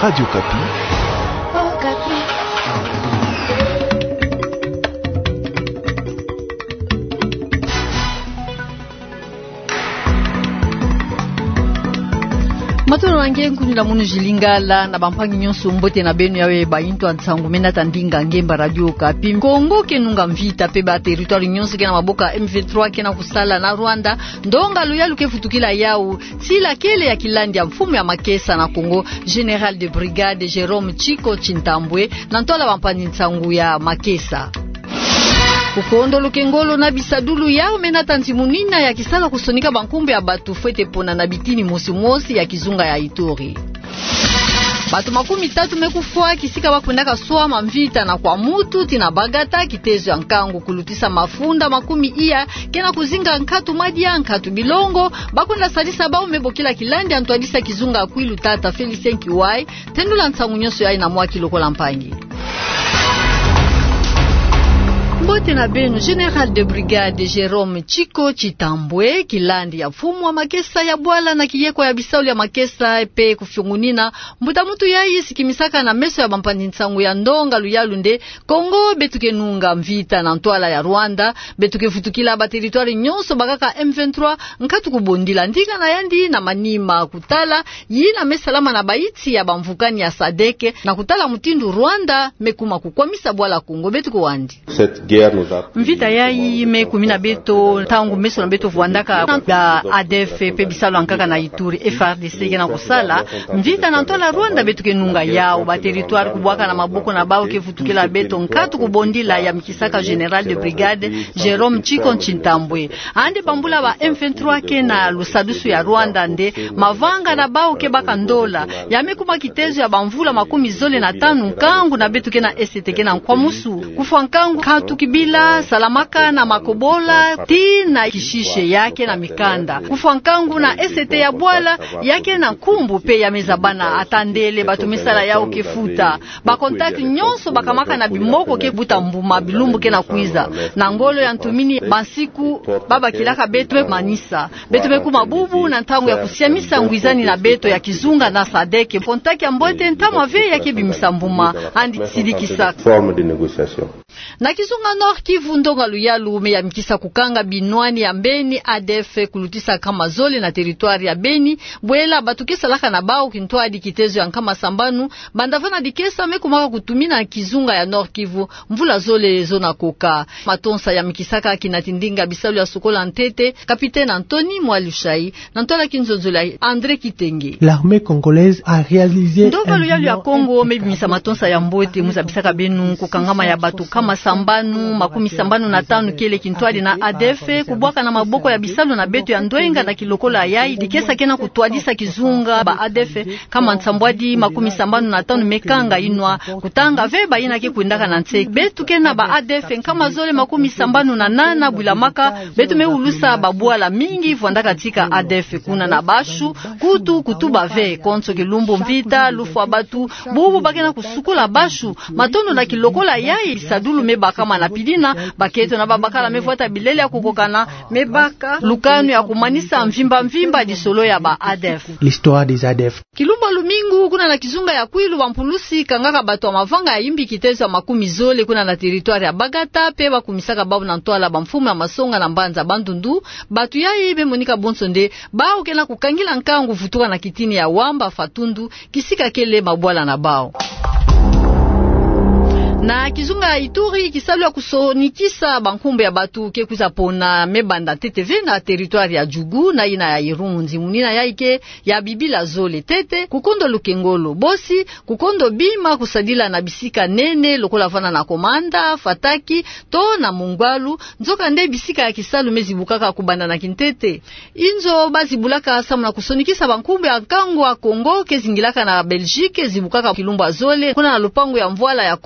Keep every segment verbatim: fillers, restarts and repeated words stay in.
Radio Kapi. Oh, Kapi. Matono wange nkunila munu jilingala na bampangi nyonso mbote na benu yawe bayinto antsangu mena tandinga ngemba Radio Kapi. Kongo kenunga mvita pe ba territoire nyonso kena maboka M vingt-trois kena kusala na Rwanda ndonga luyalu kefutukila yao sila kele ya kilandi ya mfumu ya makesa na Kongo General de Brigade Jérôme Chiko Chintambwe na ntola bampangi ntsangu ya makesa. Kukondo lukengolo na bisadulu yao mena tanzimunina ya kisala kusonika bankumbe ya batu fwete pona na bitini mosi mosi ya kizunga ya Ituri. Batu makumi tatu mekufua kisika wakundaka soa mamvita na kwa mutu tina bagata kitezo ya nkangu kulutisa mafunda makumi iya kena kuzinga nkatu madia nkatu bilongo bakunda salisa bao mebokila kilandi antuadisa kizunga akwilu tata Felicien Kiwai tendula nsangu nyoso ya ina mwaki lokola mpangi. Mbote na benu General de Brigade Jérôme Chiko Chitambwe kilandi ya fumu wa makesa ya bwala na kiyeko ya bisauli ya makesa epe kufyungunina mbuta mutu ya isi kimisaka na meso ya bampani nsangu ya ndonga luyalunde Kongo betuke nunga mvita na ntwala ya Rwanda betuke futukila ba territoire nyonso bakaka M vingt-trois nkatu kubondila ndika na yandi na manima kutala yina mesalama na baiti ya bamvukani ya Sadeke na kutala mutindu Rwanda mekuma kukwamisa bwala Kongo betuko wandi. Mvita yai me kumina beto tangu meso na beto vuandaka da A D F pe bisalo ankaka na Ituri F A R D C kena kusala mvita na ntola Rwanda beto kenunga yao ba territoire kubwaka na maboko na bao kefutukila beto nkatu kubondila ya mkisaka General de Brigade Jérôme Chiko Chintambwe ande bambula ba M vingt-trois kena lusadusu ya Rwanda nde mavanga na bao ke baka ndola yamekuma kitezo ya bamvula makumi zole na tanu nkangu na beto kena S T kena kwa musu kufa nkangu katu kibila salamaka na makobola ti na kishishe yake na mikanda kufa nkangu na S T ya bwala yake na kumbu pe ya mezabana atandele batumisala yao kefuta ba contact nyonso bakamaka na bimoko ke buta mbuma bilumbu ke na kuiza na ngolo ya ntumini basiku baba kilaka beto manisa beto beku mabubu na ntangu ya kusiamisa ngwizani na beto ya kizunga na Sadeke contact ya mbote ntama ve yake bimisambuma andi sidikisa forme de négociation na kizunga Nord Kivu ndonga luyalu me ya mikisa kukanga binwani ya Beni A D F kulutisa kama zole na territoire ya Beni bwela batukisa laka na bao kintwa di kitezo ya nkama sambanu bandavana dikesa mekumaka kutumina kizunga ya Nord Kivu mvula zole zona koka matonsa ya mikisaka kinatindinga bisalu ya sokola ntete Capitaine Anthony Mwalushai na ntola kinzonzola André Kitenge. L'armée congolaise a réalisé ndonga luyalu ya Kongo mebimisa matonsa ya mbote muzabisaka benu kukangama ya batu kama sambanu makumi sambanu na tanu kele kintwali na A D F kubwaka na maboko ya bisalu na beto ya ndwenga na kilokola yai dikesa kena kutwadisa kizunga ba A D F kama nsambwadi makumi sambanu na tanu mekanga inwa kutanga veba ina ke kuindaka na ntseki betu kena ba A D F kama zole makumi sambanu na nana bulamaka betu meulusa babwala mingi vuandaka tika A D F kuna na bashu kutu kutuba ve konso kilumbu mvita lufu abatu bubu bakena kusukula bashu matondo na kilokola yai sadulu mebaka kama na pidina baketo na babakala mefuata bilele ya kukokana mebaka lukanu ya kumanisa mvimba mvimba di solo ya ba A D F. L'histoire des A D F. Kilumba lumingu kuna na kizunga ya kwilu wampulusi kangaka batu wa mavanga ya imbi kitezo ya makumi zole kuna na territoire ya Bagata pe bakumisaka babu na ntoala bamfumu ya masonga na mbanza bandundu batu ya ibe monika bonsonde bao kena kukangila nkangu futuka na kitini ya wamba fatundu kisika kele mabwala na bao. Na kizunga ya Ituri kisalu ya kusonikisa bankumbe ya batu ke kuzapona mebanda T V na territoire ya Jugu na ina ya Irunzi munina ya ike ya bibila zole tete kukondo lukengolo bosi kukondo bima kusadila na bisika nene lokola vana na komanda fataki to na mungwalu nzoka nde bisika ya kisalu mezibukaka kubanda na kintete inzo bazibulaka asamu na kusonikisa bankumbe ya kango wa Kongo kezingilaka na Belgique zibukaka kilumba zole kuna na lupango ya mvwala ya Kongo na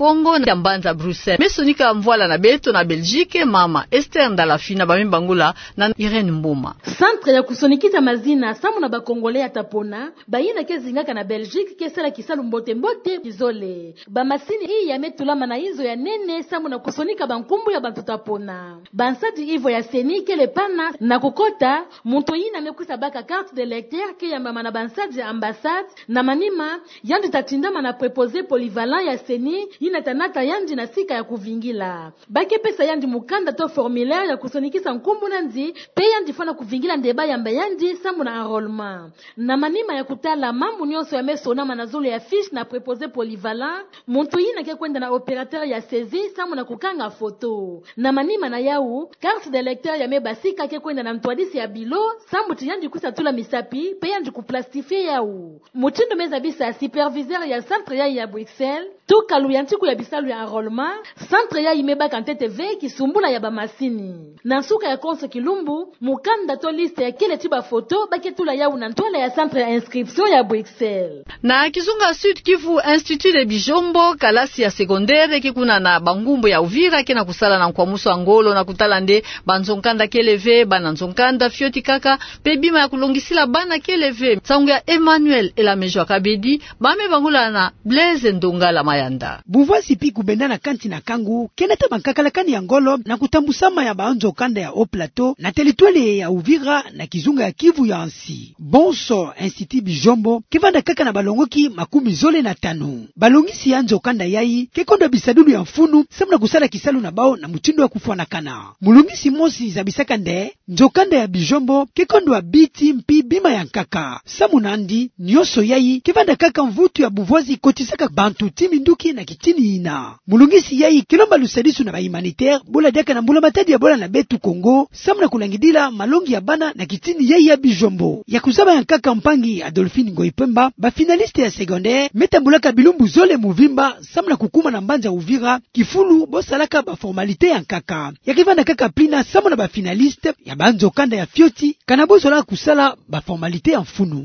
ya Mbanza Bruxelles. Mesonika mvoala na beto na Belgique mama Esther Ndalafina bamembangula na Irene Mbuma. Centre ya kusonikiza mazina samu na bakongole atapona bayina kezingaka na Belgique kesala kisalu mbote mbote izole. Ba masini hii ya metulama na hizo ya nene samu na kusonika bankumbu ya bantu tapona. Bansadi hivyo ya senike le pana na kukota muntu yina mekusa baka carte de lecteur ke ya mama na bansadi ambassade na manima yandi tatindama na preposé polyvalent ya seni yina tanata yandi na sika ya kuvingila. Bake pesa yandi mukanda to formulaire ya kusonikisa nkumbu nandi pe yandi fana kuvingila ndeba yamba yandi samu na enrôlement. Na manima ya kutala mambu nyonso ya mesona manazulu ya fiche na preposé polyvalent muntu yina ke kwenda na opérateur ya saisie samu na kukanga photo. Na manima na yau carte de lecteur ya mebasika ke kwenda na mtwadisi ya bilo samu tiyandi kusa tula misapi pe yandi kuplastifie yau. Mutindo meza bisa superviseur ya centre ya ya Bruxelles tu kalu yantiku ya bisalu ya enrôlement centre ya imeba kante T V kisumbula ya bamasini. Na suka ya konso kilumbu mukanda to liste ya kile tiba photo baketula yau na ntwala ya centre ya inscription ya Bruxelles. Na Kizunga Sud Kivu Institut de Bijombo kalasi ya secondaire kikuna na bangumbo ya Uvira kena kusala na kwa muso angolo na kutala nde banzonkanda keleve bana nzonkanda fioti kaka pe bima ya kulongisila bana keleve sangu ya Emmanuel Elamejo Kabedi bame bangula na Blaise Ndongala Mayanda. Buvasi pi kubenda na kanti na kangu kenata bankakalakani ya ngolo na kutambusama ya banzokanda ya Haut Plateau na teritwale ya Uvira na Kizunga ya Kivu ya Ansi. Bonso Institut Bijombo kivanda kaka na balongoki makumi zole na tano. Balongisi ya nzokanda yai kekondo bisadulu ya mfunu samna kusala kisalu na bao na mutindo wa kufuana kana. Mulungisi mosi za bisaka nde nzokanda ya Bijombo kekondo wa biti mpi bima ya nkaka. Samu nandi nyoso yai kivanda kaka mvutu ya buvozi kotisaka bantu timi nduki na kitini ina. Mulungisi yai kilomba lusadisu na ba humanitaire bola deka na mbula matadi ya bola na betu Kongo samna kulangidila malongi ya bana na kitini yai ya Bijombo. Ya kuzaba ya nkaka mpangi Adolphine Ngoipemba ba finaliste ya secondaire metambulaka bilumbu zole muvimba samna kukuma na Mbanza Uvira kifulu bosalaka ba formalite ya nkaka. Ya kivanda kaka plina samna ba finaliste ya banzo kanda ya fioti kanabozola kusala ba formalite ya mfunu.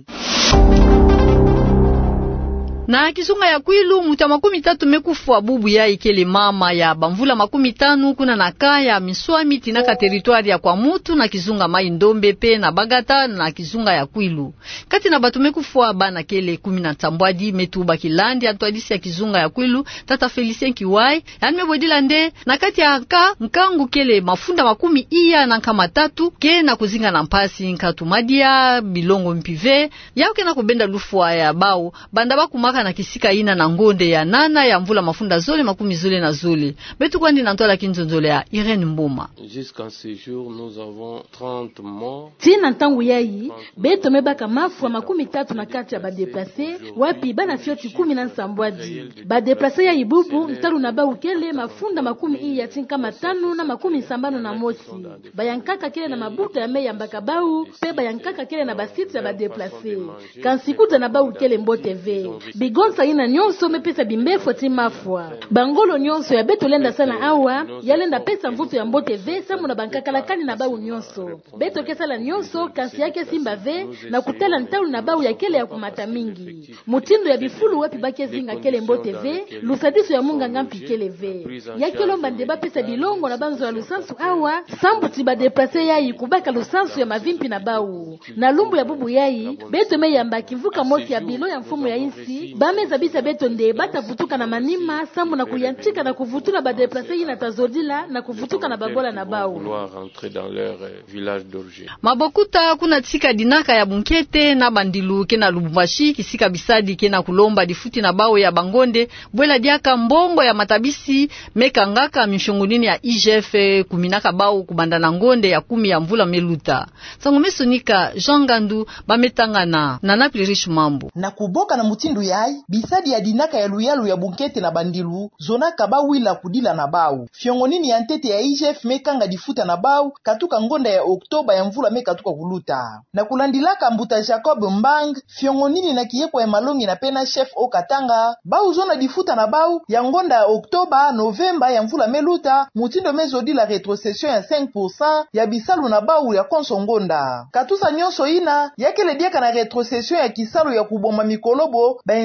Na Kizunga ya Kwilu muta makumi tatu mekufu bubu ya ikele mama ya bamvula makumi tanu kuna na kaya miswami tinaka teritwari ya kwa mutu na Kizunga mai ndombe pe na Bagata na Kizunga ya Kwilu. Kati na batu mekufu bana kele kumi na tambwadi metuba kilandi antwadisi ya Kizunga ya Kwilu tata Felicien Kiwai yani mebodila nde na kati ya ka nkangu kele mafunda makumi iya na nkama tatu ke na kuzinga na mpasi nkatumadia bilongo mpive yauke na kubenda lufua ya bao banda baku na kisika ina na ngonde ya nana ya mvula mafunda zole makumi zole na zole betu kwandi na ntola kinzonzole ya Irene Mbuma. Jusqu'à ce jour nous avons trente morts. Tina ntangu yai betu mebaka mafu makumi tatu na kati ya ba déplacé wapi bana fioti kumi na nsambwaji ba déplacé ya ibubu ntalu na ba ukele mafunda makumi hii ya tinka matano na makumi sambano na mosi bayankaka kile na mabuta ya meya mbaka bau pe bayankaka kile na basiti ya ba déplacé kansikuta na ba ukele mbote ve bigonsa ina nyonso mepesa bimbefu timafwa bangolo nyonso ya beto lenda sana awa yalenda pesa mvuto ya mbote ve samu na bankakalakani na bau nyonso beto kesala nyonso kasi yake simba ve na kutela ntaulu na bau ya kele ya kumata mingi mutindo ya bifulu wapi bake zinga kele mbote ve lusadiso ya munga ngampi kele ve ya kelomba ndeba pesa bilongo na banzo ya lusansu awa sambu tiba deplase yai kubaka lusansu ya mavimpi na bau na lumbu ya bubu yai beto me yamba kivuka mosi ya bilo ya mfumu ya insi bame zabisa beto nde bata vutuka na manima samu na kuyantika na kuvutula ba deplacer ina tazodila na kuvutuka na babola na bau rentrer dans leur village d'origine. Mabokuta kuna tsika dinaka ya Bunkete na Bandilu kena Lubumbashi kisika bisadi kena kulomba difuti na bao ya Bangonde bwela diaka mbongo ya matabisi mekangaka mishongunini ya I G F kuminaka bao kubanda na ngonde ya kumi ya mvula meluta sangu mesonika Jean Gandu bametangana na Napirish Mambo na kuboka na mutindu yai bisadi ya dinaka ya luyalu ya Bunkete na Bandilu zona kabawila kudila na bau fiongonini ya ntete ya I G F mekanga difuta na bau katuka ngonda ya Oktoba ya mvula mekatuka kuluta na kulandilaka mbuta Jacob Mbang fiongonini na kiyeko ya malongi na pena chef Okatanga bau zona difuta na bau ya ngonda ya Oktoba Novemba ya mvula meluta mutindo mezodi la retrocession ya cinq pour cent ya bisalu na bau ya konso ngonda katusa nyonso ina yakele diaka na retrocession ya kisalu ya kuboma mikolobo ba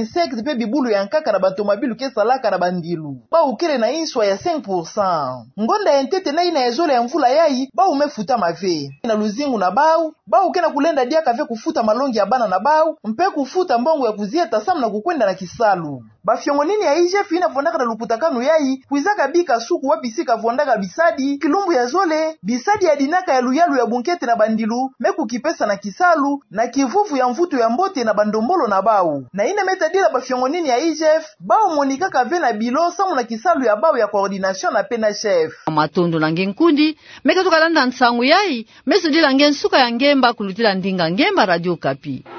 insectes pe bibulu ya nkaka na bantomabilu kesalaka na bandilu baukele na inswa ya cinq pour cent. Ngonda ya ntete na ina ezole ya mvula yayi bau mefuta mave na luzingu na bau bau kena kulenda dia kave kufuta malongi ya bana na bau mpe kufuta mbongo ya kuzieta samu na kukwenda na kisalu. Bafyongonini ya I G F ina vondaka na luputakanu yayi kuizaka bika suku wapisika vondaka bisadi kilumbu ya zole bisadi ya dinaka ya luyalu ya bunkete na bandilu meku kipesa na kisalu na kivuvu ya mvutu ya mbote na bandombolo na bau na ina metadila bafyongonini ya I G F bau monika kave na bilo samu na kisalu ya bau ya coordination na pena chef matondo na ngenkundi meka tukalanda nsangu yayi meso dila ngen suka ya ngemba kulutila ndinga ngemba Radio Kapi.